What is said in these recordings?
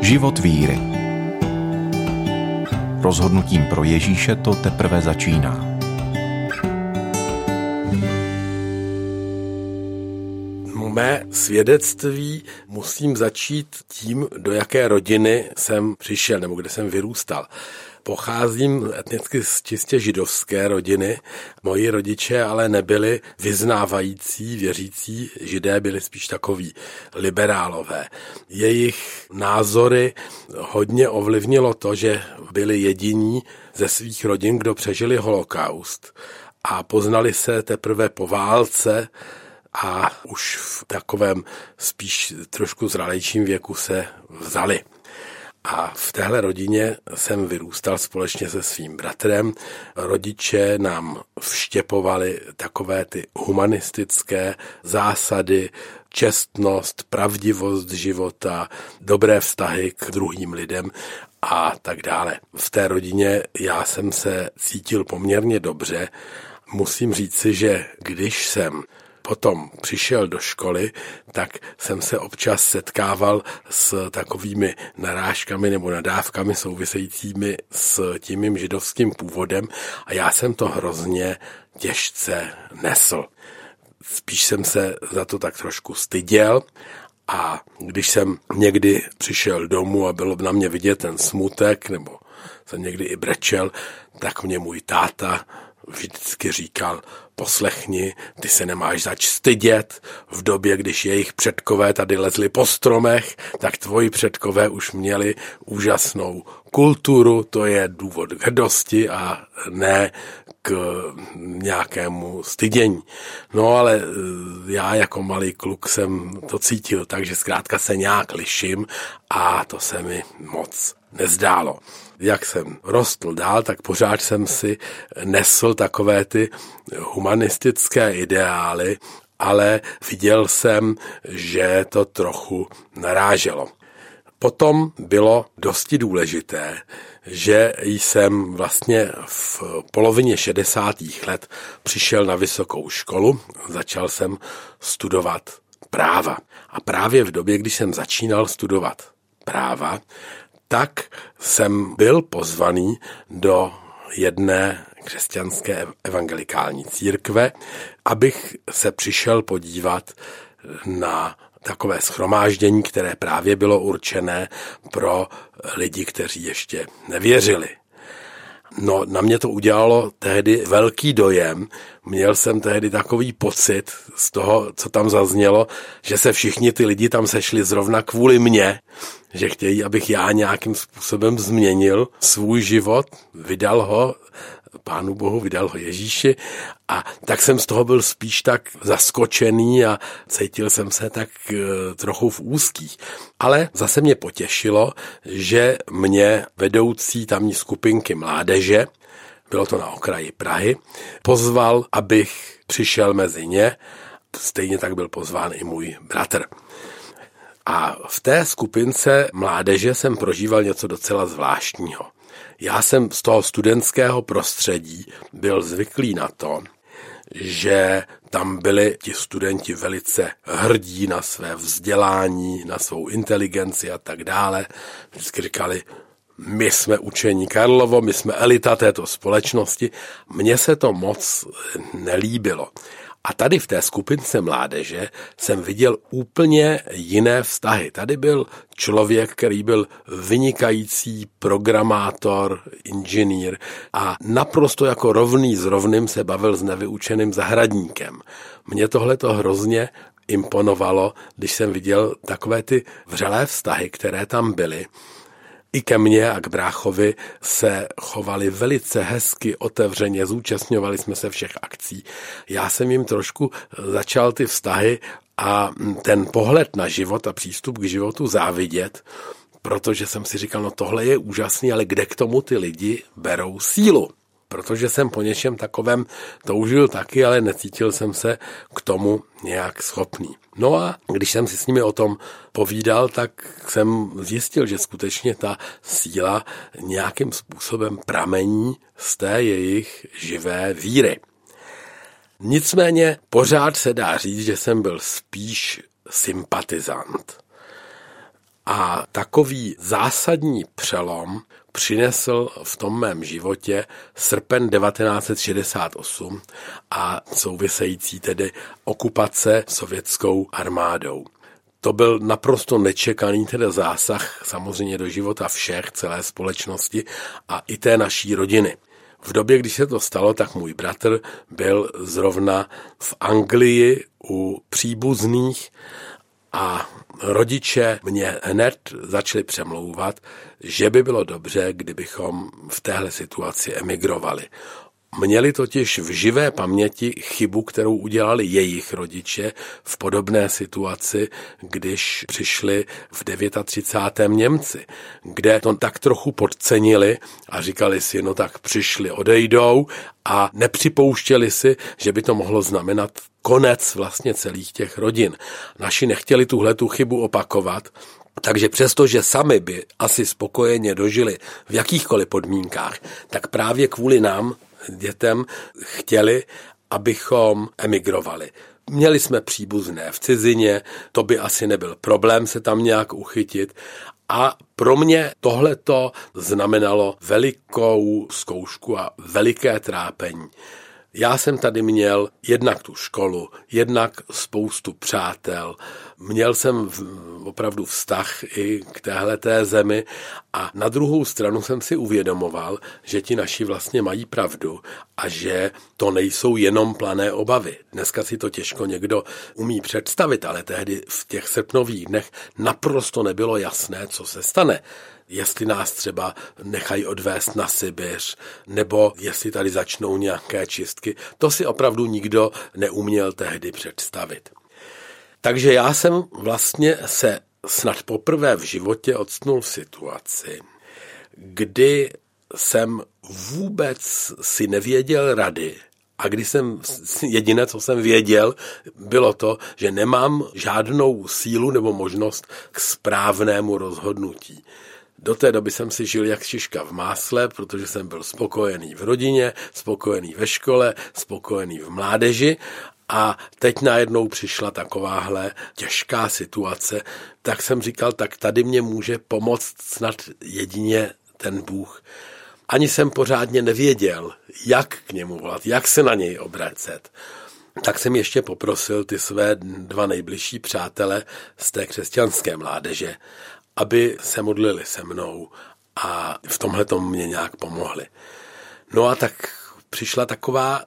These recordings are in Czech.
Život víry. Rozhodnutím pro Ježíše to teprve začíná. Mé svědectví musím začít tím, do jaké rodiny jsem přišel nebo kde jsem vyrůstal. Pocházím etnicky z čistě židovské rodiny. Moji rodiče ale nebyli vyznávající, věřící Židé, byli spíš takoví liberálové. Jejich názory hodně ovlivnilo to, že byli jediní ze svých rodin, kdo přežili holokaust a poznali se teprve po válce a už v takovém spíš trošku zralejším věku se vzali. A v téhle rodině jsem vyrůstal společně se svým bratrem. Rodiče nám vštěpovali takové ty humanistické zásady, čestnost, pravdivost života, dobré vztahy k druhým lidem a tak dále. V té rodině já jsem se cítil poměrně dobře. Musím říci, že když jsem potom přišel do školy, tak jsem se občas setkával s takovými narážkami nebo nadávkami souvisejícími s tím mým židovským původem a já jsem to hrozně těžce nesl. Spíš jsem se za to tak trošku styděl a když jsem někdy přišel domů a bylo na mě vidět ten smutek nebo jsem někdy i brečel, tak mě můj táta vždycky říkal: poslechni, ty se nemáš zač stydět. V době, když jejich předkové tady lezli po stromech, tak tvoji předkové už měli úžasnou kulturu, to je důvod k hrdosti a ne k nějakému stydění. No ale já jako malý kluk jsem to cítil, takže zkrátka se nějak liším a to se mi moc nezdálo. Jak jsem rostl dál, tak pořád jsem si nesl takové ty humanistické ideály, ale viděl jsem, že to trochu naráželo. Potom bylo dosti důležité, že jsem vlastně v polovině 60. let přišel na vysokou školu, začal jsem studovat práva. A právě v době, když jsem začínal studovat práva, tak jsem byl pozvaný do jedné křesťanské evangelikální církve, abych se přišel podívat na takové shromáždění, které právě bylo určené pro lidi, kteří ještě nevěřili. No, na mě to udělalo tehdy velký dojem. Měl jsem tehdy takový pocit z toho, co tam zaznělo, že se všichni ty lidi tam sešli zrovna kvůli mně, že chtějí, abych já nějakým způsobem změnil svůj život, vydal ho Pánu Bohu, vydal ho Ježíši a tak jsem z toho byl spíš tak zaskočený a cítil jsem se tak trochu v úzkých. Ale zase mě potěšilo, že mě vedoucí tamní skupinky mládeže, bylo to na okraji Prahy, pozval, abych přišel mezi ně, stejně tak byl pozván i můj bratr. A v té skupince mládeže jsem prožíval něco docela zvláštního. Já jsem z toho studentského prostředí byl zvyklý na to, že tam byli ti studenti velice hrdí na své vzdělání, na svou inteligenci a tak dále. Vždycky říkali: my jsme učení Karlovo, my jsme elita této společnosti. Mně se to moc nelíbilo. A tady v té skupince mládeže jsem viděl úplně jiné vztahy. Tady byl člověk, který byl vynikající programátor, inženýr a naprosto jako rovný s rovným se bavil s nevyučeným zahradníkem. Mně tohleto hrozně imponovalo, když jsem viděl takové ty vřelé vztahy, které tam byly. I ke mně a k bráchovi se chovali velice hezky, otevřeně, zúčastňovali jsme se všech akcí. Já jsem jim trošku začal ty vztahy a ten pohled na život a přístup k životu závidět, protože jsem si říkal, no tohle je úžasný, ale kde k tomu ty lidi berou sílu? Protože jsem po něčem takovém toužil taky, ale necítil jsem se k tomu nějak schopný. No a když jsem si s nimi o tom povídal, tak jsem zjistil, že skutečně ta síla nějakým způsobem pramení z té jejich živé víry. Nicméně pořád se dá říct, že jsem byl spíš sympatizant. A takový zásadní přelom přinesl v tom mém životě srpen 1968 a související tedy okupace sovětskou armádou. To byl naprosto nečekaný tedy zásah samozřejmě do života všech, celé společnosti a i té naší rodiny. V době, když se to stalo, tak můj bratr byl zrovna v Anglii u příbuzných a rodiče mě hned začali přemlouvat, že by bylo dobře, kdybychom v téhle situaci emigrovali. Měli totiž v živé paměti chybu, kterou udělali jejich rodiče v podobné situaci, když přišli v 39. Němci, kde to tak trochu podcenili a říkali si, no tak přišli, odejdou a nepřipouštěli si, že by to mohlo znamenat konec vlastně celých těch rodin. Naši nechtěli tuhletu chybu opakovat, takže přestože sami by asi spokojeně dožili v jakýchkoliv podmínkách, tak právě kvůli nám, dětem, chtěli, abychom emigrovali. Měli jsme příbuzné v cizině, to by asi nebyl problém se tam nějak uchytit. A pro mě tohleto znamenalo velikou zkoušku a veliké trápení. Já jsem tady měl jednak tu školu, jednak spoustu přátel, měl jsem opravdu vztah i k téhleté zemi a na druhou stranu jsem si uvědomoval, že ti naši vlastně mají pravdu a že to nejsou jenom plané obavy. Dneska si to těžko někdo umí představit, ale tehdy v těch srpnových dnech naprosto nebylo jasné, co se stane. Jestli nás třeba nechají odvést na Sibiř, nebo jestli tady začnou nějaké čistky, to si opravdu nikdo neuměl tehdy představit. Takže já jsem vlastně se snad poprvé v životě octnul v situaci, kdy jsem vůbec si nevěděl rady a když jsem jediné, co jsem věděl, bylo to, že nemám žádnou sílu nebo možnost k správnému rozhodnutí. Do té doby jsem si žil jak šiška v másle, protože jsem byl spokojený v rodině, spokojený ve škole, spokojený v mládeži a teď najednou přišla takováhle těžká situace, tak jsem říkal, tak tady mě může pomoct snad jedině ten Bůh. Ani jsem pořádně nevěděl, jak k němu volat, jak se na něj obracet. Tak jsem ještě poprosil ty své 2 nejbližší přátele z té křesťanské mládeže, aby se modlili se mnou a v tomhletom mě nějak pomohli. No a tak přišla taková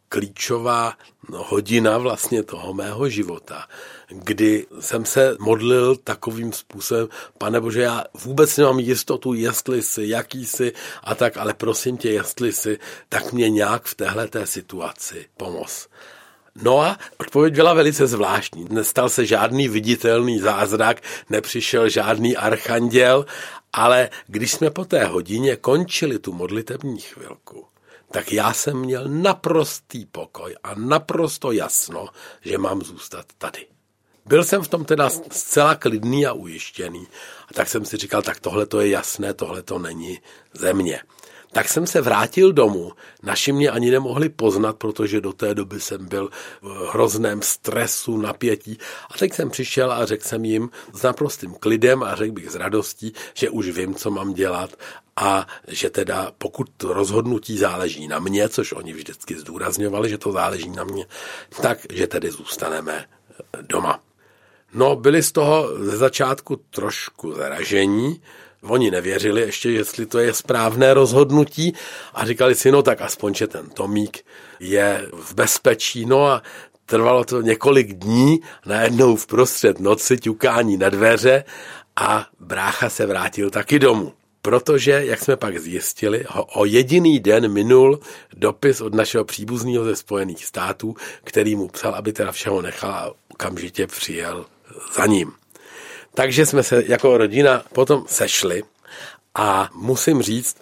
klíčová hodina vlastně toho mého života, kdy jsem se modlil takovým způsobem, Pane Bože, já vůbec nemám jistotu, jestli jsi, jaký jsi a tak, ale prosím tě, jestli jsi, tak mě nějak v téhleté situaci pomoz. No a odpověď byla velice zvláštní. Nestal se žádný viditelný zázrak, nepřišel žádný archanděl, ale když jsme po té hodině končili tu modlitební chvilku, tak já jsem měl naprostý pokoj a naprosto jasno, že mám zůstat tady. Byl jsem v tom teda zcela klidný a ujištěný. A tak jsem si říkal, tak tohle to je jasné, tohle to není ze mě. Tak jsem se vrátil domů. Naši mě ani nemohli poznat, protože do té doby jsem byl v hrozném stresu, napětí. A teď jsem přišel a řekl jsem jim s naprostým klidem a řekl bych s radostí, že už vím, co mám dělat a že teda pokud to rozhodnutí záleží na mě, což oni vždycky zdůrazňovali, že to záleží na mě, tak že tedy zůstaneme doma. No, byli z toho ze začátku trošku zaražení. Oni nevěřili ještě, jestli to je správné rozhodnutí a říkali si, no tak aspoň, že ten Tomík je v bezpečí. No a trvalo to několik dní, najednou v prostřed noci ťukání na dveře a brácha se vrátil taky domů. Protože, jak jsme pak zjistili, ho o jediný den minul dopis od našeho příbuzného ze Spojených států, který mu psal, aby teda všeho nechal a okamžitě přijel za ním. Takže jsme se jako rodina potom sešli a musím říct,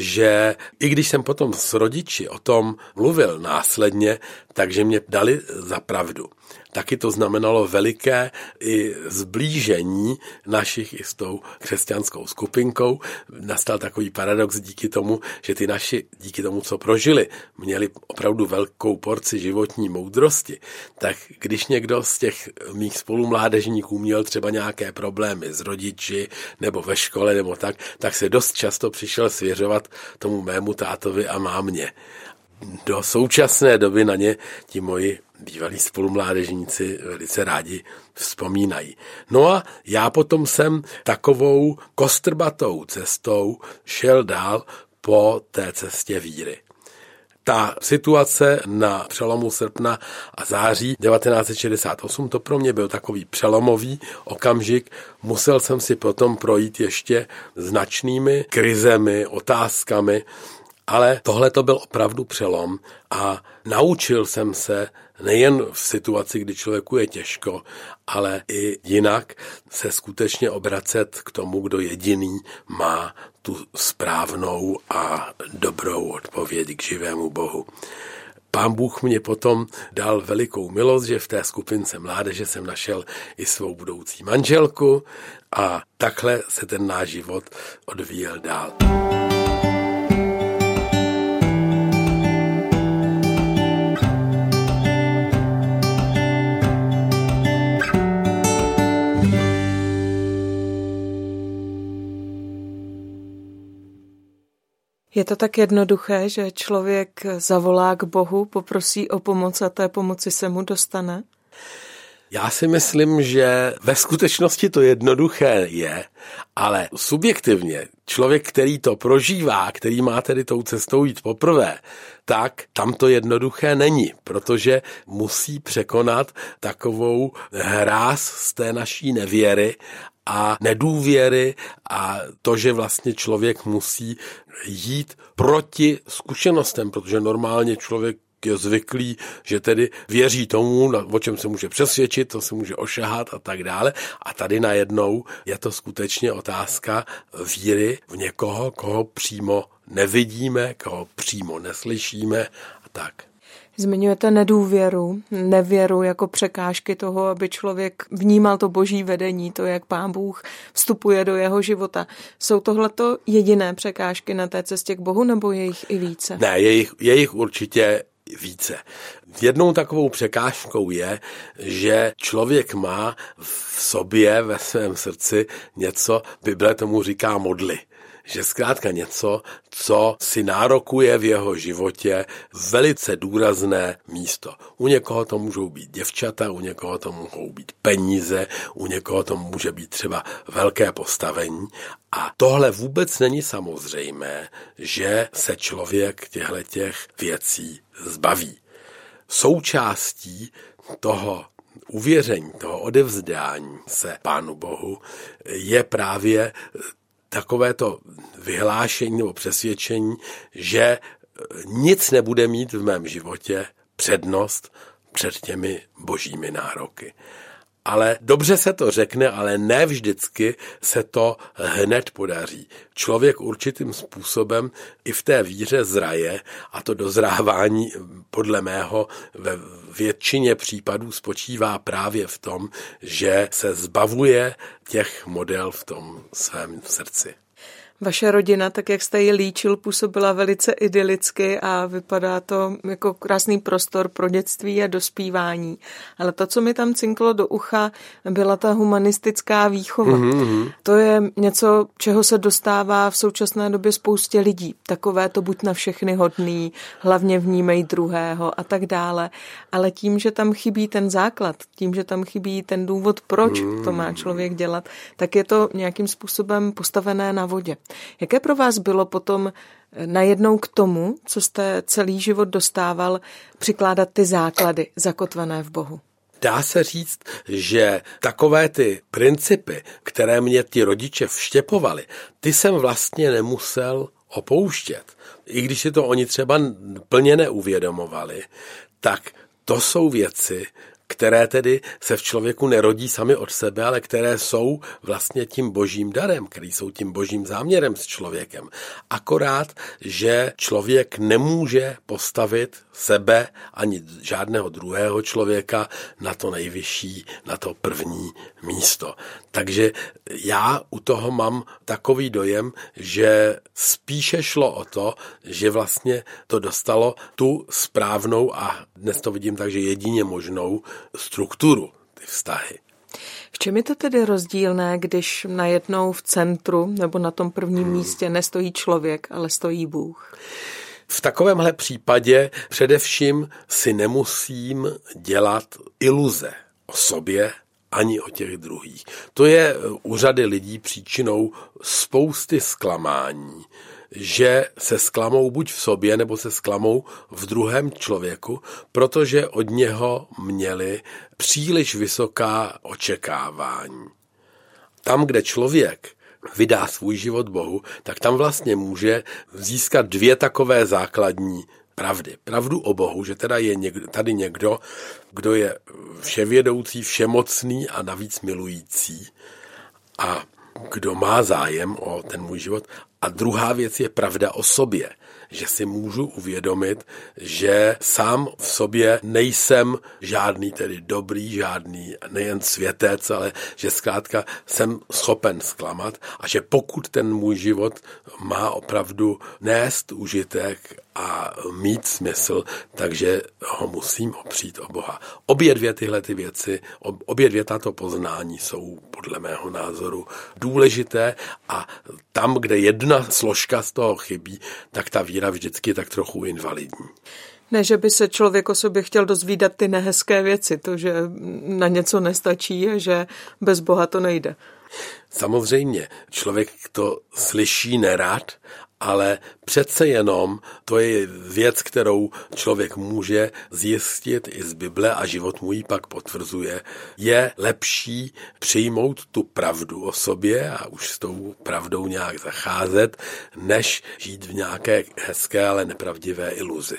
že i když jsem potom s rodiči o tom mluvil následně, takže mě dali za pravdu. taky to znamenalo veliké i zblížení našich i s tou křesťanskou skupinkou. Nastal takový paradox díky tomu, že ty naši, díky tomu, co prožili, měli opravdu velkou porci životní moudrosti, tak když někdo z těch mých spolumládežníků měl třeba nějaké problémy s rodiči nebo ve škole nebo tak se dost často přišel svěřovat tomu mému tátovi a mámě. Do současné doby na ně ti moji bývalí spolumládežníci velice rádi vzpomínají. No a já potom jsem takovou kostrbatou cestou šel dál po té cestě víry. Ta situace na přelomu srpna a září 1968, to pro mě byl takový přelomový okamžik. Musel jsem si potom projít ještě značnými krizemi, otázkami, ale tohle to byl opravdu přelom a naučil jsem se nejen v situaci, kdy člověku je těžko, ale i jinak se skutečně obracet k tomu, kdo jediný má tu správnou a dobrou odpověď k živému Bohu. Pán Bůh mě potom dal velikou milost, že v té skupince mládeže jsem našel i svou budoucí manželku a takhle se ten náš život odvíjel dál. Je to tak jednoduché, že člověk zavolá k Bohu, poprosí o pomoc a té pomoci se mu dostane? Já si myslím, že ve skutečnosti to jednoduché je, ale subjektivně člověk, který to prožívá, který má tedy tou cestou jít poprvé, tak tam to jednoduché není, protože musí překonat takovou hráz z té naší nevěry a nedůvěry a to, že vlastně člověk musí jít proti zkušenostem, protože normálně člověk je zvyklý, že tedy věří tomu, o čem se může přesvědčit, to se může ošahat a tak dále. A tady najednou je to skutečně otázka víry v někoho, koho přímo nevidíme, koho přímo neslyšíme a tak. Zmiňujete nedůvěru, nevěru jako překážky toho, aby člověk vnímal to boží vedení, to, jak Pán Bůh vstupuje do jeho života. Jsou tohleto jediné překážky na té cestě k Bohu, nebo je jich i více? Ne, je jich určitě více. Jednou takovou překážkou je, že člověk má v sobě, ve svém srdci něco, Bible tomu říká modly. Že zkrátka něco, co si nárokuje v jeho životě velice důrazné místo. U někoho to můžou být děvčata, u někoho to mohou být peníze, u někoho to může být třeba velké postavení. A tohle vůbec není samozřejmé, že se člověk těchto věcí zbaví. Součástí toho uvěření, toho odevzdání se Pánu Bohu je právě takovéto vyhlášení nebo přesvědčení, že nic nebude mít v mém životě přednost před těmi božími nároky. Ale dobře se to řekne, ale ne vždycky se to hned podaří. Člověk určitým způsobem i v té víře zraje a to dozrávání podle mého ve většině případů spočívá právě v tom, že se zbavuje těch model v tom svém srdci. Vaše rodina, tak jak jste ji líčil, působila velice idylicky a vypadá to jako krásný prostor pro dětství a dospívání. Ale to, co mi tam cinklo do ucha, byla ta humanistická výchova. To je něco, čeho se dostává v současné době spoustě lidí. Takové to buď na všechny hodný, hlavně vnímej druhého a tak dále. Ale tím, že tam chybí ten základ, tím, že tam chybí ten důvod, proč to má člověk dělat, tak je to nějakým způsobem postavené na vodě. Jaké pro vás bylo potom najednou k tomu, co jste celý život dostával, přikládat ty základy zakotvené v Bohu? Dá se říct, že takové ty principy, které mě ti rodiče vštěpovali, ty jsem vlastně nemusel opouštět. I když si to oni třeba plně neuvědomovali, tak to jsou věci, které tedy se v člověku nerodí sami od sebe, ale které jsou vlastně tím božím darem, který jsou tím božím záměrem s člověkem. Akorát, že člověk nemůže postavit sebe ani žádného druhého člověka na to nejvyšší, na to první místo. Takže já u toho mám takový dojem, že spíše šlo o to, že vlastně to dostalo tu správnou a dnes to vidím tak, že jedině možnou strukturu, ty vztahy. V čem je to tedy rozdílné, když najednou v centru nebo na tom prvním místě nestojí člověk, ale stojí Bůh? V takovémhle případě především si nemusím dělat iluze o sobě ani o těch druhých. To je u řady lidí příčinou spousty zklamání, že se zklamou buď v sobě, nebo se zklamou v druhém člověku, protože od něho měli příliš vysoká očekávání. Tam, kde člověk vydá svůj život Bohu, tak tam vlastně může získat dvě takové základní pravdy. Pravdu o Bohu, že teda je tady někdo, kdo je vševědoucí, všemocný a navíc milující a kdo má zájem o ten můj život. A druhá věc je pravda o sobě, že si můžu uvědomit, že sám v sobě nejsem žádný tedy dobrý, žádný nejen světec, ale že zkrátka jsem schopen zklamat a že pokud ten můj život má opravdu nést užitek a mít smysl, takže ho musím opřít o Boha. Obě dvě tyhle ty věci, obě dvě tato poznání jsou podle mého názoru důležité a tam, kde jedna složka z toho chybí, tak ta víra vždycky je tak trochu invalidní. Ne, že by se člověk o sobě chtěl dozvídat ty nehezké věci, to, že na něco nestačí a že bez Boha to nejde. Samozřejmě, člověk to slyší nerad, ale přece jenom to je věc, kterou člověk může zjistit i z Bible a život mu ji pak potvrzuje. Je lepší přijmout tu pravdu o sobě a už s tou pravdou nějak zacházet, než žít v nějaké hezké, ale nepravdivé iluzi.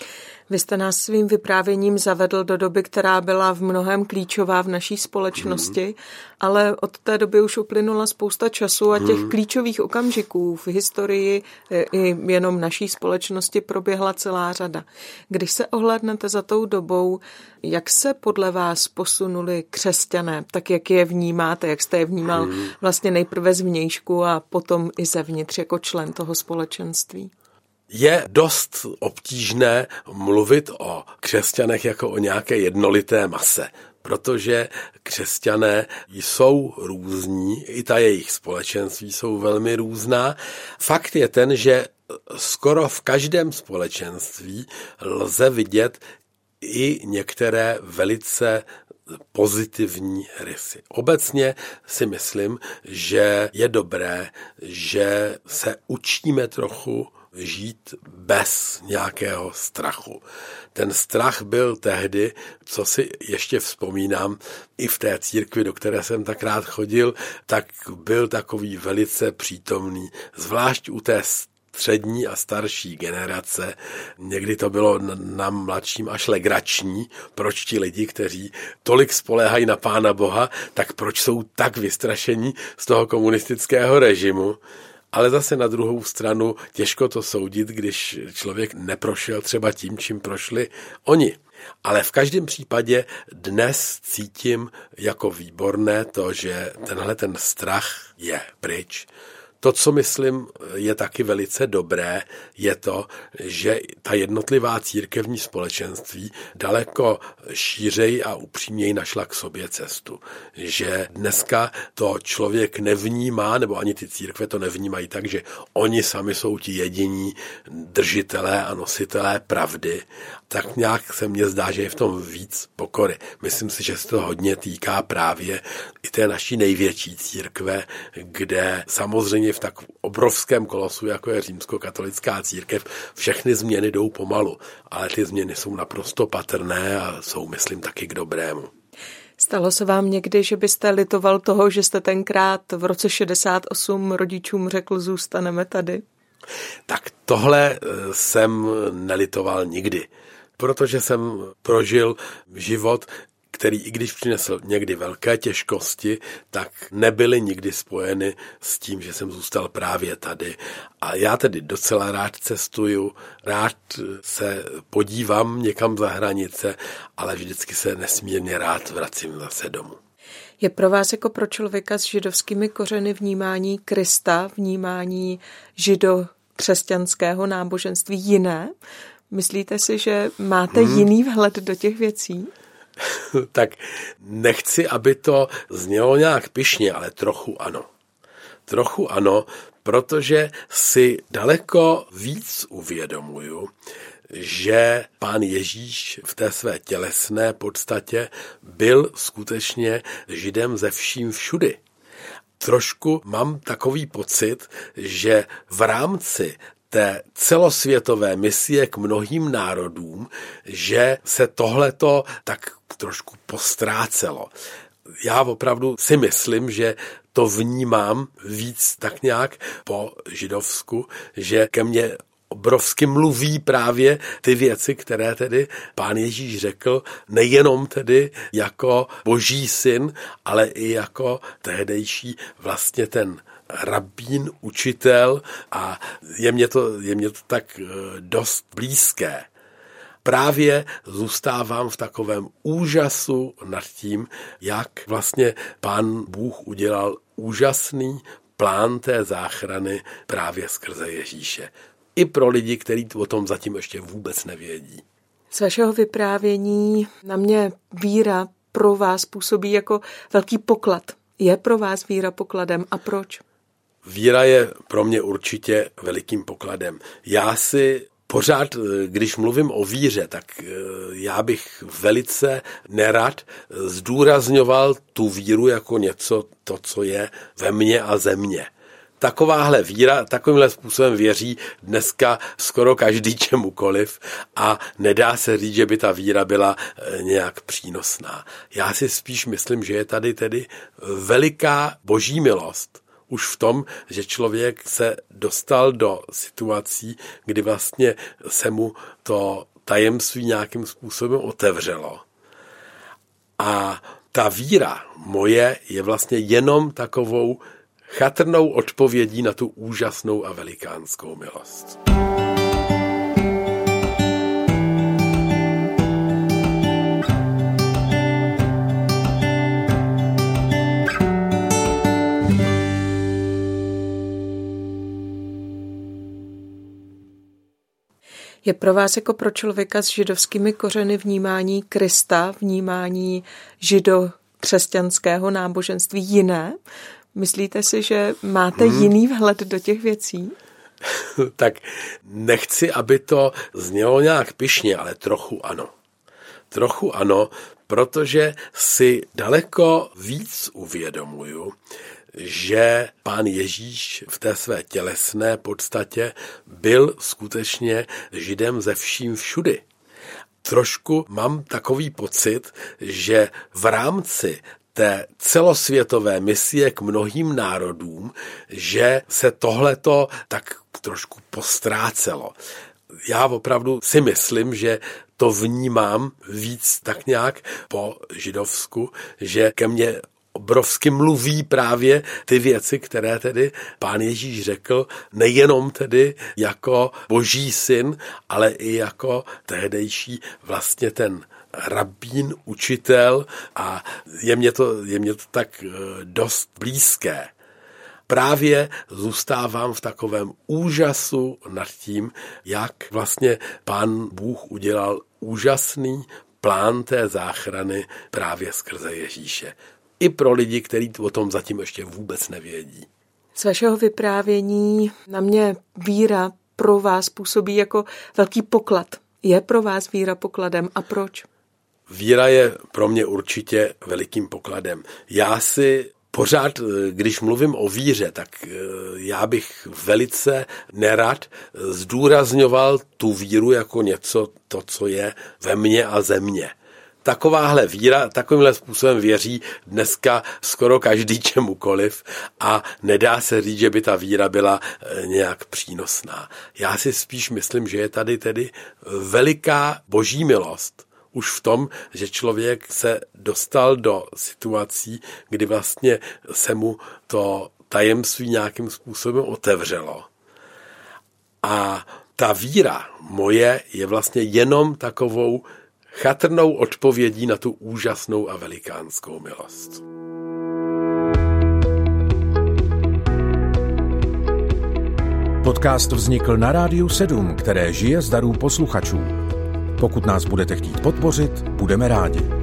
Vy jste nás svým vyprávěním zavedl do doby, která byla v mnohém klíčová v naší společnosti, ale od té doby už uplynula spousta času a těch klíčových okamžiků v historii i jenom naší společnosti proběhla celá řada. Když se ohlédnete za tou dobou, jak se podle vás posunuli křesťané, tak jak je vnímáte, jak jste je vnímal vlastně nejprve zvnějšku a potom i zevnitř jako člen toho společenství? Je dost obtížné mluvit o křesťanech jako o nějaké jednolité mase, protože křesťané jsou různí, i ta jejich společenství jsou velmi různá. Fakt je ten, že skoro v každém společenství lze vidět i některé velice pozitivní rysy. Obecně si myslím, že je dobré, že se učíme trochu žít bez nějakého strachu. Ten strach byl tehdy, co si ještě vzpomínám, i v té církvi, do které jsem tak rád chodil, tak byl takový velice přítomný, zvlášť u té střední a starší generace. Někdy to bylo na mladším až legrační, proč ti lidi, kteří tolik spoléhají na Pána Boha, tak proč jsou tak vystrašení z toho komunistického režimu. Ale zase na druhou stranu těžko to soudit, když člověk neprošel třeba tím, čím prošli oni. Ale v každém případě dnes cítím jako výborné to, že ten strach je pryč. To, co myslím, je taky velice dobré, je to, že ta jednotlivá církevní společenství daleko šířej a upřímněji našla k sobě cestu. Že dneska to člověk nevnímá, nebo ani ty církve to nevnímají tak, že oni sami jsou ti jediní držitelé a nositelé pravdy. Tak nějak se mně zdá, že je v tom víc pokory. Myslím si, že se to hodně týká právě i té naší největší církve, kde samozřejmě v tak obrovském kolosu, jako je římskokatolická církev, všechny změny jdou pomalu, ale ty změny jsou naprosto patrné a jsou, myslím, taky k dobrému. Stalo se vám někdy, že byste litoval toho, že jste tenkrát v roce 68 rodičům řekl, zůstaneme tady? Tak tohle jsem nelitoval nikdy, protože jsem prožil život, který i když přinesl někdy velké těžkosti, tak nebyly nikdy spojeny s tím, že jsem zůstal právě tady. A já tedy docela rád cestuju, rád se podívám někam za hranice, ale vždycky se nesmírně rád vracím zase domů. Je pro vás jako pro člověka s židovskými kořeny vnímání Krista, vnímání židokřesťanského náboženství jiné? Myslíte si, že máte jiný vhled do těch věcí? Tak nechci, aby to znělo nějak pyšně, ale trochu ano. Trochu ano, protože si daleko víc uvědomuju, že Pán Ježíš v té své tělesné podstatě byl skutečně Židem ze vším všudy. Trošku mám takový pocit, že v rámci té celosvětové misie k mnohým národům, že se tohleto tak trošku postrácelo. Já opravdu si myslím, že to vnímám víc tak nějak po židovsku, že ke mně obrovsky mluví právě ty věci, které tedy Pán Ježíš řekl, nejenom tedy jako Boží syn, ale i jako tehdejší vlastně ten rabín, učitel a je mě to tak dost blízké. Právě zůstávám v takovém úžasu nad tím, jak vlastně Pán Bůh udělal úžasný plán té záchrany právě skrze Ježíše. I pro lidi, kteří o tom zatím ještě vůbec nevědí. Z vašeho vyprávění na mě víra pro vás působí jako velký poklad. Je pro vás víra pokladem a proč? Víra je pro mě určitě velikým pokladem. Já si pořád, když mluvím o víře, tak já bych velice nerad zdůrazňoval tu víru jako něco, to, co je ve mně a ze mně. Takováhle víra, takovýmhle způsobem věří dneska skoro každý čemukoliv a nedá se říct, že by ta víra byla nějak přínosná. Já si spíš myslím, že je tady tedy veliká boží milost. Už v tom, že člověk se dostal do situací, kdy vlastně se mu to tajemství nějakým způsobem otevřelo. A ta víra moje je vlastně jenom takovou chatrnou odpovědí na tu úžasnou a velikánskou milost. Je pro vás jako pro člověka s židovskými kořeny vnímání Krista, vnímání židokřesťanského náboženství jiné? Myslíte si, že máte jiný vhled do těch věcí? Tak nechci, aby to znělo nějak pyšně, ale trochu ano. Trochu ano, protože si daleko víc uvědomuju, že Pán Ježíš v té své tělesné podstatě byl skutečně Židem ze vším všudy. Trošku mám takový pocit, že v rámci té celosvětové misie k mnohým národům, že se tohleto tak trošku postrácelo. Já opravdu si myslím, že to vnímám víc tak nějak po židovsku, že ke mně obrovsky mluví právě ty věci, které tedy Pán Ježíš řekl, nejenom tedy jako Boží syn, ale i jako tehdejší vlastně ten rabín, učitel a je mě to tak dost blízké. Právě zůstávám v takovém úžasu nad tím, jak vlastně Pán Bůh udělal úžasný plán té záchrany právě skrze Ježíše. I pro lidi, kteří o tom zatím ještě vůbec nevědí. Z vašeho vyprávění na mě víra pro vás působí jako velký poklad. Je pro vás víra pokladem a proč? Víra je pro mě určitě velikým pokladem. Já si pořád, když mluvím o víře, tak já bych velice nerad zdůrazňoval tu víru jako něco, to, co je ve mně a ze mně. Takováhle víra, takovýmhle způsobem věří dneska skoro každý čemukoliv a nedá se říct, že by ta víra byla nějak přínosná. Já si spíš myslím, že je tady tedy veliká boží milost. už v tom, že člověk se dostal do situací, kdy vlastně se mu to tajemství nějakým způsobem otevřelo. A ta víra moje je vlastně jenom takovou chatrnou odpovědí na tu úžasnou a velikánskou milost. Podcast vznikl na Rádiu 7, které žije z darů posluchačů. Pokud nás budete chtít podpořit, budeme rádi.